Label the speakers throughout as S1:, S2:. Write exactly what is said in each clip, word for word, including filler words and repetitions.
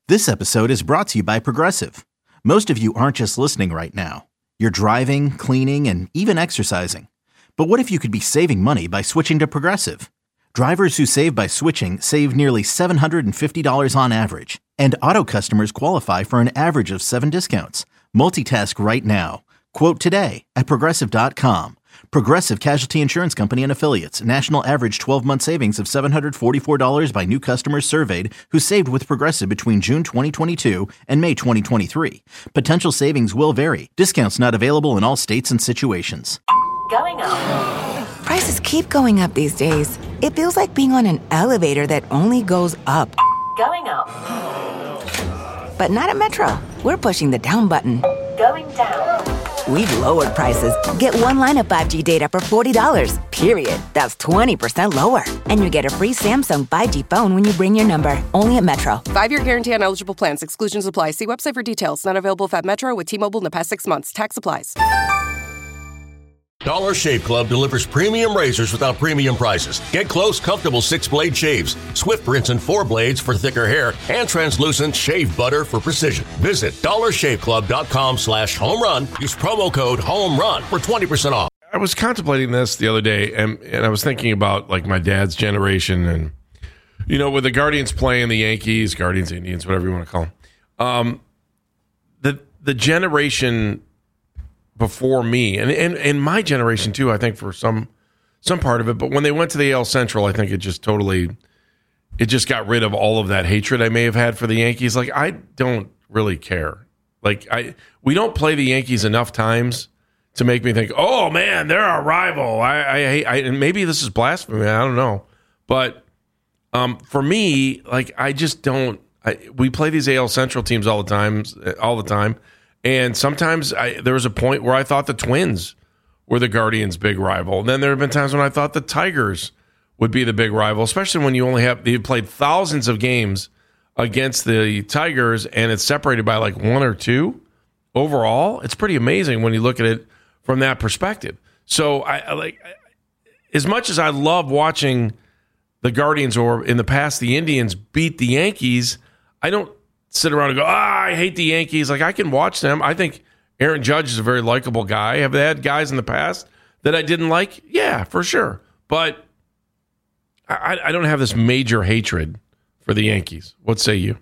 S1: This episode is brought to you by Progressive. Most of you aren't just listening right now. You're driving, cleaning, and even exercising. But what if you could be saving money by switching to Progressive? Drivers who save by switching save nearly seven hundred fifty dollars on average. And auto customers qualify for an average of seven discounts. Multitask right now. Quote today at Progressive dot com. Progressive Casualty Insurance Company and Affiliates. National average twelve-month savings of seven hundred forty-four dollars by new customers surveyed who saved with Progressive between June twenty twenty-two and May twenty twenty-three. Potential savings will vary. Discounts not available in all states and situations.
S2: Going up.
S3: Prices keep going up these days. It feels like being on an elevator that only goes up.
S2: Going up.
S3: But not at Metro. We're pushing the down button.
S2: Going down.
S3: We've lowered prices. Get one line of five G data for forty dollars, period. That's twenty percent lower. And you get a free Samsung five G phone when you bring your number. Only at Metro.
S4: Five-year guarantee on eligible plans. Exclusions apply. See website for details. Not available at Metro with T-Mobile in the past six months. Tax applies.
S5: Dollar Shave Club delivers premium razors without premium prices. Get close, comfortable six-blade shaves, swift rinse and four blades for thicker hair, and translucent shave butter for precision. Visit dollar shave club dot com slash home run. Use promo code home run for twenty percent off.
S6: I was contemplating this the other day, and, and I was thinking about like my dad's generation, and you know, with the Guardians playing the Yankees, Guardians, Indians, whatever you want to call them, um, the the generation before me, and, and and my generation too, I think for some some part of it, but when they went to the A L Central, I think it just totally, it just got rid of all of that hatred I may have had for the Yankees. Like, I don't really care. Like, I we don't play the Yankees enough times to make me think, oh man, they're our rival. I, I hate, I, and maybe this is blasphemy, I don't know. But um, for me, like, I just don't, I, we play these A L Central teams all the time, all the time. And sometimes I, there was a point where I thought the Twins were the Guardians' big rival. And then there have been times when I thought the Tigers would be the big rival, especially when you only have, you played thousands of games against the Tigers and it's separated by like one or two overall. It's pretty amazing when you look at it from that perspective. So I, I like, as much as I love watching the Guardians or in the past the Indians beat the Yankees, I don't sit around and go, ah, I hate the Yankees. Like, I can watch them. I think Aaron Judge is a very likable guy. Have they had guys in the past that I didn't like? Yeah, for sure. But I, I don't have this major hatred for the Yankees. What say you?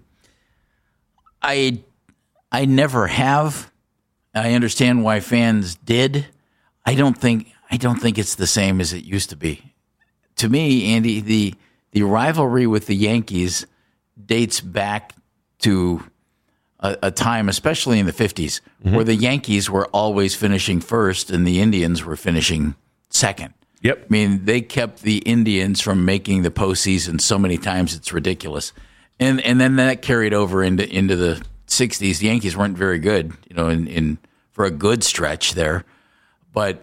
S7: I I never have. I understand why fans did. I don't think I don't think it's the same as it used to be. To me, Andy, the the rivalry with the Yankees dates back to a, a time, especially in the fifties, mm-hmm. where the Yankees were always finishing first and the Indians were finishing second.
S6: Yep.
S7: I mean, they kept the Indians from making the postseason so many times it's ridiculous. And and then that carried over into into the sixties. The Yankees weren't very good, you know, in, in for a good stretch there. But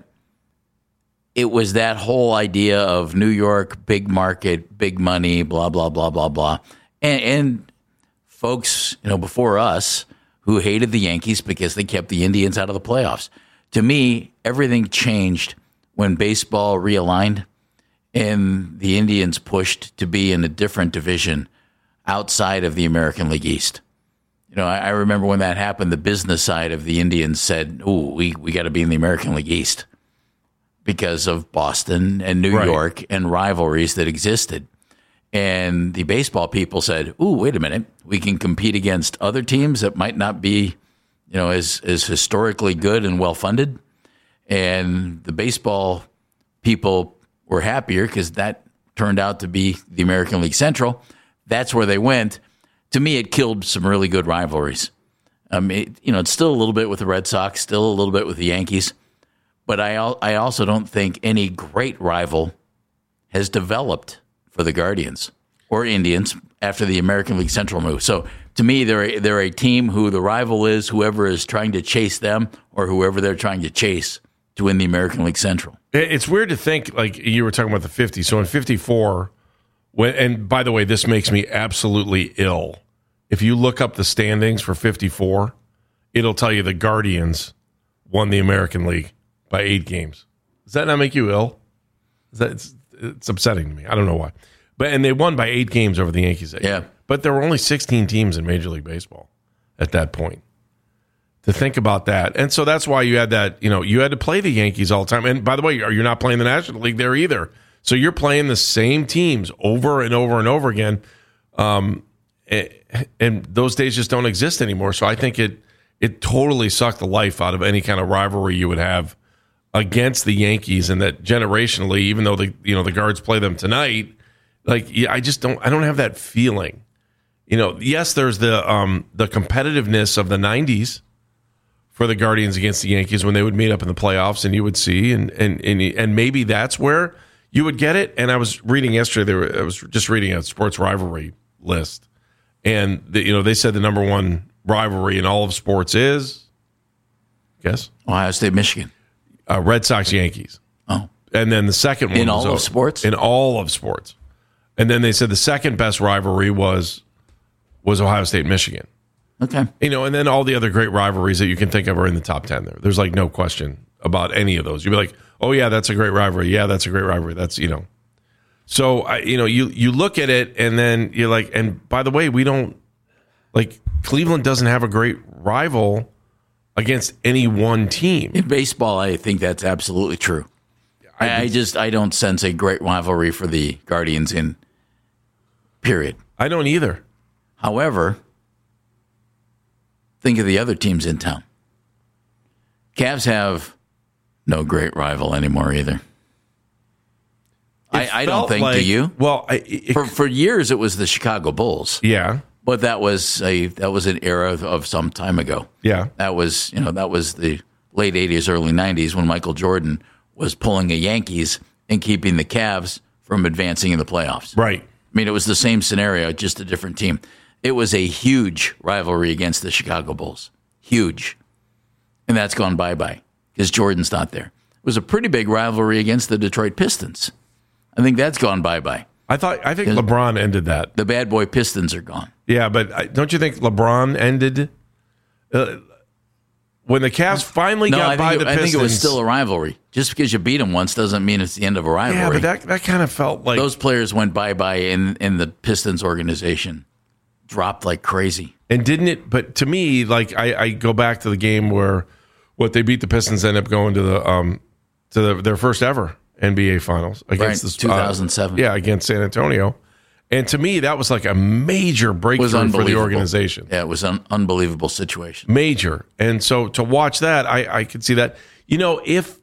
S7: it was that whole idea of New York, big market, big money, blah, blah, blah, blah, blah. And, and folks, you know, before us who hated the Yankees because they kept the Indians out of the playoffs. To me, everything changed when baseball realigned and the Indians pushed to be in a different division outside of the American League East. You know, I, I remember when that happened, the business side of the Indians said, ooh, we, we got to be in the American League East because of Boston and New
S6: right.
S7: York and rivalries that existed. And the baseball people said, ooh, wait a minute, we can compete against other teams that might not be, you know, as, as historically good and well-funded. And the baseball people were happier because that turned out to be the American League Central. That's where they went. To me, it killed some really good rivalries. Um, it, you know, it's still a little bit with the Red Sox, still a little bit with the Yankees. But I, I also don't think any great rival has developed for the Guardians or Indians after the American League Central move. So to me, they're a, they're a team who the rival is whoever is trying to chase them or whoever they're trying to chase to win the American League Central.
S6: It's weird to think, like you were talking about the fifties. So in fifty-four, when, and by the way, this makes me absolutely ill. If you look up the standings for fifty-four, it'll tell you the Guardians won the American League by eight games. Does that not make you ill? Is that, it's, it's upsetting to me. I don't know why. But and they won by eight games over the Yankees.
S7: Yeah.
S6: But there were only sixteen teams in Major League Baseball at that point. To think about that. And so that's why you had that, you know, you had to play the Yankees all the time. And by the way, you're not playing the National League there either. So you're playing the same teams over and over and over again. Um, and, and those days just don't exist anymore. So I think it it totally sucked the life out of any kind of rivalry you would have against the Yankees. And that generationally, even though the you know the Guards play them tonight, like yeah, I just don't I don't have that feeling. You know, yes, there's the um, the competitiveness of the nineties for the Guardians against the Yankees when they would meet up in the playoffs, and you would see, and and and, and maybe that's where you would get it. And I was reading yesterday, there were, I was just reading a sports rivalry list, and the, you know they said the number one rivalry in all of sports is, guess,
S7: Ohio State, Michigan,
S6: uh, Red Sox, Yankees.
S7: Oh,
S6: and then the second one
S7: in
S6: was
S7: all
S6: uh,
S7: of sports,
S6: in all of sports, and then they said the second best rivalry was was Ohio State, Michigan.
S7: Okay.
S6: You know, and then all the other great rivalries that you can think of are in the top ten there. There's like no question about any of those. You'd be like, oh, yeah, that's a great rivalry. Yeah, that's a great rivalry. That's, you know. So, I, you know, you, you look at it and then you're like, and by the way, we don't, like, Cleveland doesn't have a great rival against any one team.
S7: In baseball, I think that's absolutely true. I, I just, I don't sense a great rivalry for the Guardians in period.
S6: I don't either.
S7: However, think of the other teams in town. Cavs have no great rival anymore either. I, I don't think.
S6: Like,
S7: do you?
S6: Well, I, it,
S7: for for years it was the Chicago Bulls.
S6: Yeah,
S7: but that was a that was an era of, of some time ago.
S6: Yeah,
S7: that was you know that was the late eighties, early nineties when Michael Jordan was pulling the Yankees and keeping the Cavs from advancing in the playoffs.
S6: Right.
S7: I mean, it was the same scenario, just a different team. It was a huge rivalry against the Chicago Bulls. Huge. And that's gone bye-bye because Jordan's not there. It was a pretty big rivalry against the Detroit Pistons. I think that's gone bye-bye.
S6: I thought I think LeBron ended that.
S7: The bad boy Pistons are gone.
S6: Yeah, but I, don't you think LeBron ended uh, when the Cavs finally
S7: no,
S6: got
S7: I
S6: by
S7: think,
S6: the
S7: I
S6: Pistons?
S7: think it was still a rivalry. Just because you beat them once doesn't mean it's the end of a rivalry.
S6: Yeah, but that that kind of felt like
S7: those players went bye-bye in, in the Pistons organization. Dropped like crazy.
S6: And didn't it? But to me, like I, I go back to the game where what they beat the Pistons, end up going to the um to the, their first ever N B A Finals against
S7: right,
S6: the
S7: two thousand seven.
S6: Uh, yeah, against San Antonio. And to me, that was like a major breakthrough for the organization.
S7: Yeah, it was an unbelievable situation.
S6: Major. And so to watch that, I, I could see that. You know, if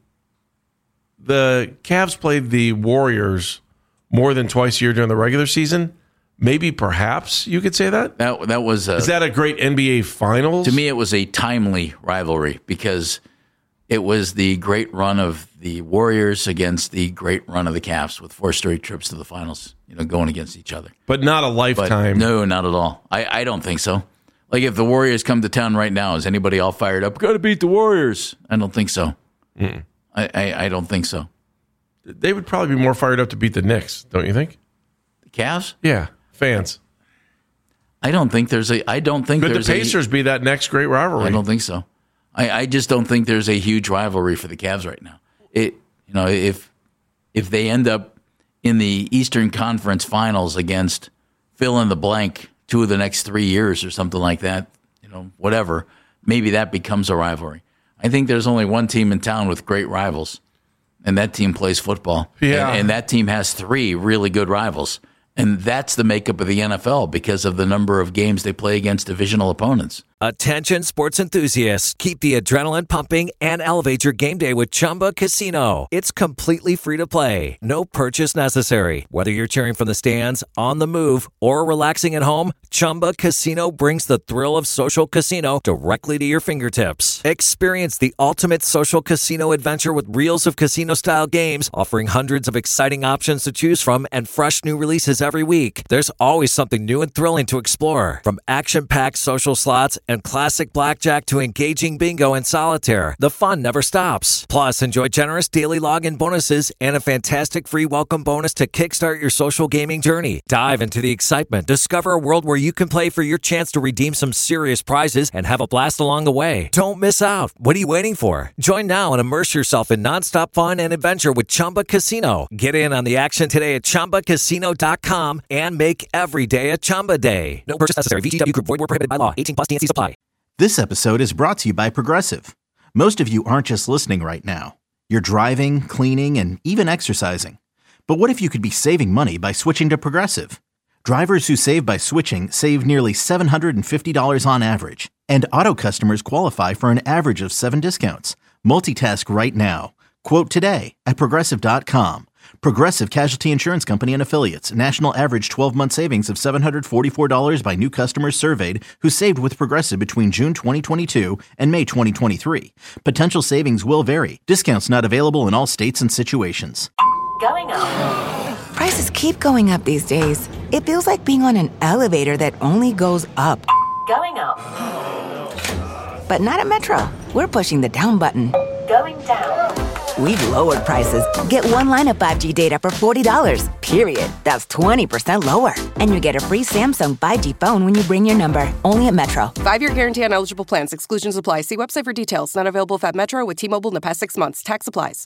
S6: the Cavs played the Warriors more than twice a year during the regular season, maybe perhaps you could say that.
S7: That that was a,
S6: is that a great N B A Finals?
S7: To me, it was a timely rivalry because it was the great run of the Warriors against the great run of the Cavs with four straight trips to the finals, you know, going against each other.
S6: But not a lifetime.
S7: But no, not at all. I, I don't think so. Like if the Warriors come to town right now, is anybody all fired up? Got to beat the Warriors. I don't think so. I, I I don't think so.
S6: They would probably be more fired up to beat the Knicks, don't you think?
S7: The Cavs?
S6: Yeah. Fans.
S7: I don't think there's a. I don't think
S6: could
S7: there's
S6: the Pacers
S7: a,
S6: be that next great rivalry?
S7: I don't think so. I, I just don't think there's a huge rivalry for the Cavs right now. It you know if if they end up in the Eastern Conference Finals against fill in the blank two of the next three years or something like that, you know whatever, maybe that becomes a rivalry. I think there's only one team in town with great rivals, and that team plays football.
S6: Yeah,
S7: and, and that team has three really good rivals. And that's the makeup of the N F L because of the number of games they play against divisional opponents.
S8: Attention sports enthusiasts. Keep the adrenaline pumping and elevate your game day with Chumba Casino. It's completely free to play. No purchase necessary. Whether you're cheering from the stands, on the move, or relaxing at home, Chumba Casino brings the thrill of social casino directly to your fingertips. Experience the ultimate social casino adventure with reels of casino-style games, offering hundreds of exciting options to choose from and fresh new releases every week. There's always something new and thrilling to explore. From action-packed social slots And classic blackjack to engaging bingo and solitaire, the fun never stops. Plus, enjoy generous daily login bonuses and a fantastic free welcome bonus to kickstart your social gaming journey. Dive into the excitement. Discover a world where you can play for your chance to redeem some serious prizes and have a blast along the way. Don't miss out. What are you waiting for? Join now and immerse yourself in nonstop fun and adventure with Chumba Casino. Get in on the action today at chumba casino dot com and make every day a Chumba day. No purchase necessary. V G W Group. Void where prohibited by law. eighteen plus. T N C supply.
S1: This episode is brought to you by Progressive. Most of you aren't just listening right now. You're driving, cleaning, and even exercising. But what if you could be saving money by switching to Progressive? Drivers who save by switching save nearly seven hundred fifty dollars on average. And auto customers qualify for an average of seven discounts. Multitask right now. Quote today at Progressive dot com. Progressive Casualty Insurance Company and Affiliates. National average twelve-month savings of seven hundred forty-four dollars by new customers surveyed who saved with Progressive between June twenty twenty-two and May twenty twenty-three. Potential savings will vary. Discounts not available in all states and situations.
S2: Going up.
S3: Prices keep going up these days. It feels like being on an elevator that only goes up.
S2: Going up.
S3: But not at Metro. We're pushing the down button.
S2: Going down.
S3: We've lowered prices. Get one line of five G data for forty dollars, period. That's twenty percent lower. And you get a free Samsung five G phone when you bring your number. Only at Metro.
S4: Five-year guarantee on eligible plans. Exclusions apply. See website for details. Not available if at Metro with T-Mobile in the past six months. Tax applies.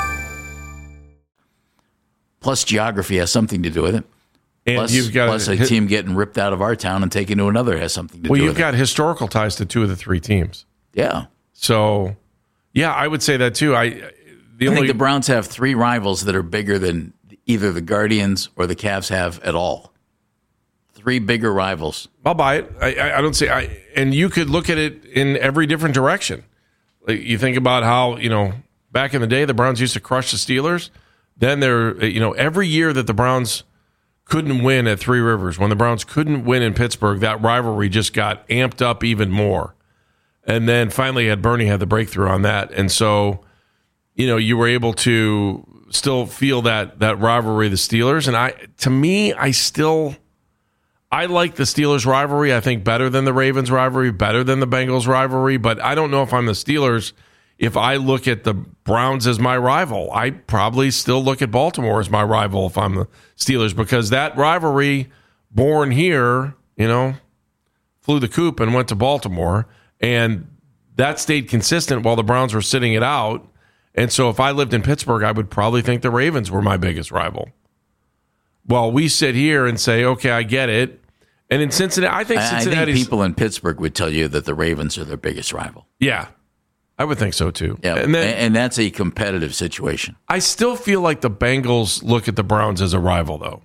S7: Plus, geography has something to do with it.
S6: And
S7: plus,
S6: you've got
S7: plus a
S6: hit,
S7: team getting ripped out of our town and taken to another has something to
S6: well,
S7: do with it.
S6: Well, you've got historical ties to two of the three teams.
S7: Yeah.
S6: So, yeah, I would say that too. I the
S7: I
S6: only
S7: think the Browns have three rivals that are bigger than either the Guardians or the Cavs have at all. Three bigger rivals.
S6: I'll buy it. I, I, I don't say I. And you could look at it in every different direction. Like you think about how you know back in the day the Browns used to crush the Steelers. Then there, you know, every year that the Browns couldn't win at Three Rivers, when the Browns couldn't win in Pittsburgh, that rivalry just got amped up even more. And then finally, had Bernie had the breakthrough on that, and so you know you were able to still feel that that rivalry, the Steelers. And I, to me, I still I like the Steelers rivalry. I think better than the Ravens rivalry, better than the Bengals rivalry. But I don't know if I'm the Steelers. If I look at the Browns as my rival, I probably still look at Baltimore as my rival if I'm the Steelers, because that rivalry, born here, you know, flew the coop and went to Baltimore, and that stayed consistent while the Browns were sitting it out. And so if I lived in Pittsburgh, I would probably think the Ravens were my biggest rival. Well, we sit here and say, okay, I get it. And in Cincinnati, I think Cincinnati.
S7: I think people in Pittsburgh would tell you that the Ravens are their biggest rival.
S6: Yeah. I would think so, too.
S7: Yeah,
S6: and, then,
S7: and that's a competitive situation.
S6: I still feel like the Bengals look at the Browns as a rival, though.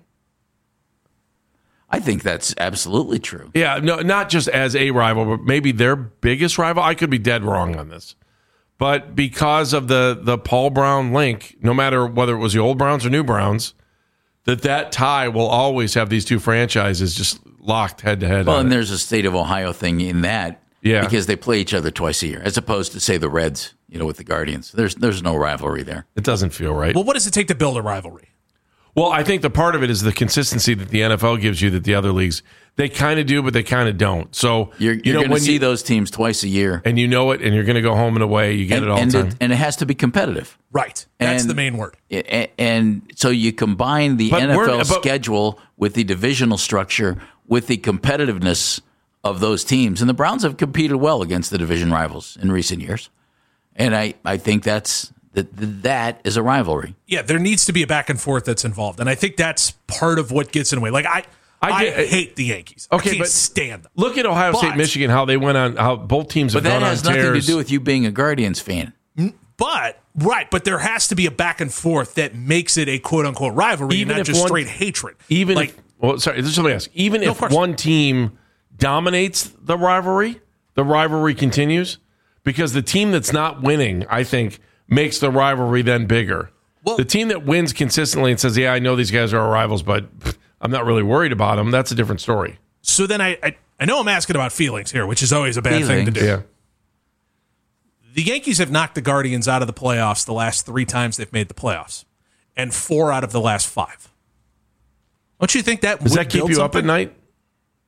S7: I think that's absolutely true.
S6: Yeah, no, not just as a rival, but maybe their biggest rival. I could be dead wrong on this. But because of the, the Paul Brown link, no matter whether it was the old Browns or new Browns, that that tie will always have these two franchises just locked head-to-head.
S7: Well, and
S6: it.
S7: there's a state of Ohio thing in that.
S6: Yeah.
S7: Because they play each other twice a year, as opposed to, say, the Reds, you know, with the Guardians. There's there's no rivalry there.
S6: It doesn't feel right.
S9: Well, what does it take to build a rivalry?
S6: Well, I think the part of it is the consistency that the N F L gives you that the other leagues, they kind of do, but they kind of don't. So
S7: You're, you're
S6: you know,
S7: going to
S6: when
S7: see
S6: you,
S7: those teams twice a year.
S6: and you know it, and you're going to go home and away. You get
S7: and,
S6: it all
S7: and
S6: the time.
S7: It, and it has to be competitive.
S9: Right. That's
S7: And-
S9: the main word.
S7: And, and so you combine the
S6: But
S7: N F
S6: we're-
S7: L
S6: but-
S7: schedule with the divisional structure, with the competitiveness of those teams. And the Browns have competed well against the division rivals in recent years. And I, I think that's that that is a rivalry.
S9: Yeah, there needs to be a back and forth that's involved. And I think that's part of what gets in the way. Like, I I,
S6: I get-
S9: hate the Yankees.
S6: Okay,
S9: I can't
S6: but
S9: stand them.
S6: Look at Ohio
S9: But-
S6: State, Michigan, how they went on, how both teams have
S7: But that
S6: gone
S7: has
S6: on
S7: nothing
S6: tears.
S7: to do with you being a Guardians fan.
S9: But, right, but there has to be a back and forth that makes it a quote-unquote rivalry
S6: Even
S9: and not
S6: if
S9: just
S6: one-
S9: straight hatred.
S6: Even
S9: like,
S6: if, well, sorry, this is something else. Even
S9: No,
S6: if
S9: of course.
S6: one team dominates the rivalry, the rivalry continues because the team that's not winning, I think, makes the rivalry then bigger.
S9: Well-
S6: the team that wins consistently and says, "Yeah, I know these guys are our rivals, but pff, I'm not really worried about them." That's a different story.
S9: so then I, I I know I'm asking about feelings here, which is always a bad thing to
S7: Feelings.
S9: do.
S6: Yeah.
S9: The Yankees have knocked the Guardians out of the playoffs the last three times they've made the playoffs, and four out of the last five. Don't you think that
S6: Does
S9: would
S6: that keep
S9: build
S6: you up
S9: something?
S6: at night?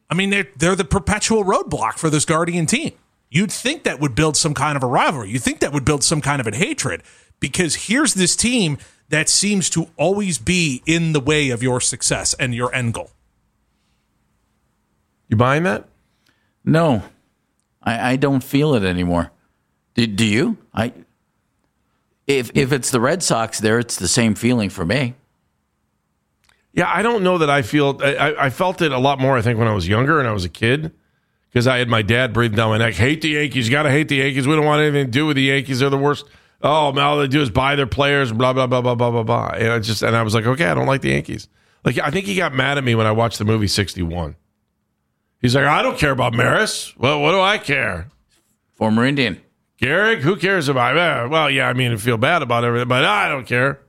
S9: I mean, they're, they're the perpetual roadblock for this Guardian team. You'd think that would build some kind of a rivalry. You'd think that would build some kind of a hatred, because here's this team that seems to always be in the way of your success and your end goal.
S6: You buying that?
S7: No, I, I don't feel it anymore. Do, do you? I if if it's the Red Sox there, it's the same feeling for me.
S6: Yeah, I don't know that I feel. I, I felt it a lot more, I think, when I was younger and I was a kid, because I had my dad breathing down my neck. Hate the Yankees. You got to hate the Yankees. We don't want anything to do with the Yankees. They're the worst. Oh, man, all they do is buy their players. Blah blah blah blah blah blah blah. And I just and I was like, okay, I don't like the Yankees. Like, I think he got mad at me when I watched the movie sixty-one. He's like, I don't care about Maris. Well, what do I care?
S7: Former Indian.
S6: Gehrig, who cares about it? Well, yeah, I mean, I feel bad about everything, but I don't care.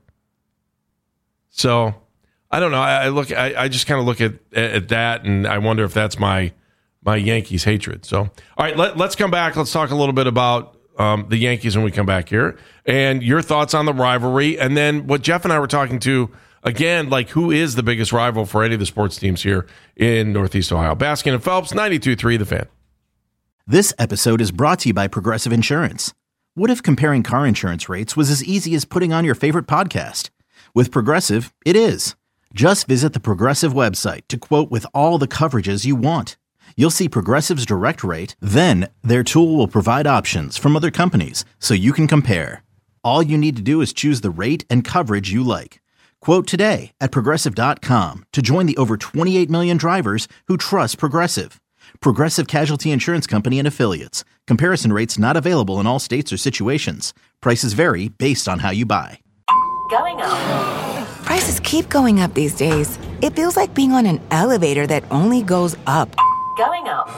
S6: So, I don't know. I, I look. I, I just kind of look at at that, and I wonder if that's my my Yankees hatred. So, all right, let, let's come back. Let's talk a little bit about um, the Yankees when we come back here, and your thoughts on the rivalry, and then what Jeff and I were talking to. Again, like, who is the biggest rival for any of the sports teams here in Northeast Ohio? Baskin and Phelps, ninety-two point three The Fan.
S1: This episode is brought to you by Progressive Insurance. What if comparing car insurance rates was as easy as putting on your favorite podcast? With Progressive, it is. Just visit the Progressive website to quote with all the coverages you want. You'll see Progressive's direct rate, then their tool will provide options from other companies so you can compare. All you need to do is choose the rate and coverage you like. Quote today at Progressive dot com to join the over twenty-eight million drivers who trust Progressive. Progressive Casualty Insurance Company and Affiliates. Comparison rates not available in all states or situations. Prices vary based on how you buy.
S2: Going up.
S3: Prices keep going up these days. It feels like being on an elevator that only goes up.
S2: Going up.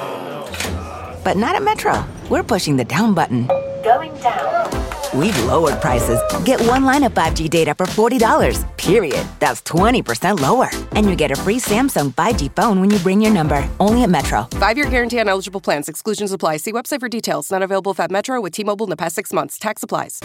S3: But not at Metro. We're pushing the down button.
S2: Going down.
S3: We've lowered prices. Get one line of five G data for forty dollars, period. That's twenty percent lower. And you get a free Samsung five G phone when you bring your number. Only at Metro.
S4: Five-year guarantee on eligible plans. Exclusions apply. See website for details. Not available if at Metro with T-Mobile in the past six months. Tax applies.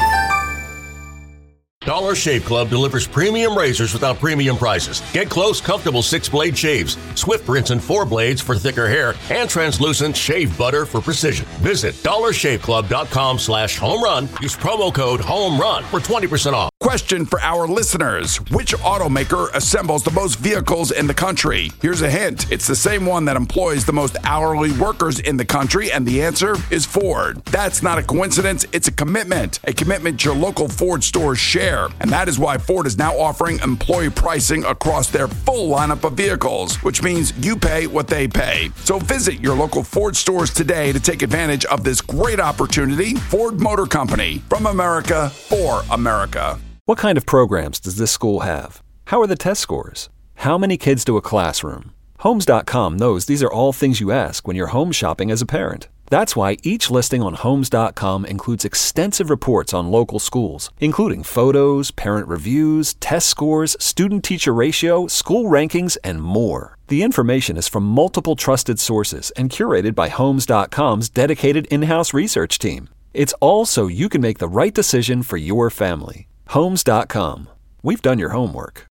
S5: Dollar Shave Club delivers premium razors without premium prices. Get close, comfortable six-blade shaves, Swift rinse and four blades for thicker hair, and translucent shave butter for precision. Visit dollar shave club dot com slash home run. Use promo code HOMERUN for twenty percent off.
S10: Question for our listeners. Which automaker assembles the most vehicles in the country? Here's a hint. It's the same one that employs the most hourly workers in the country, and the answer is Ford. That's not a coincidence. It's a commitment. A commitment your local Ford stores share. And that is why Ford is now offering employee pricing across their full lineup of vehicles, which means you pay what they pay. So visit your local Ford stores today to take advantage of this great opportunity. Ford Motor Company, from America, for America.
S11: What kind of programs does this school have? How are the test scores? How many kids do a classroom? Homes dot com knows these are all things you ask when you're home shopping as a parent. That's why each listing on Homes dot com includes extensive reports on local schools, including photos, parent reviews, test scores, student-teacher ratio, school rankings, and more. The information is from multiple trusted sources and curated by Homes dot com's dedicated in-house research team. It's all so you can make the right decision for your family. Homes dot com. We've done your homework.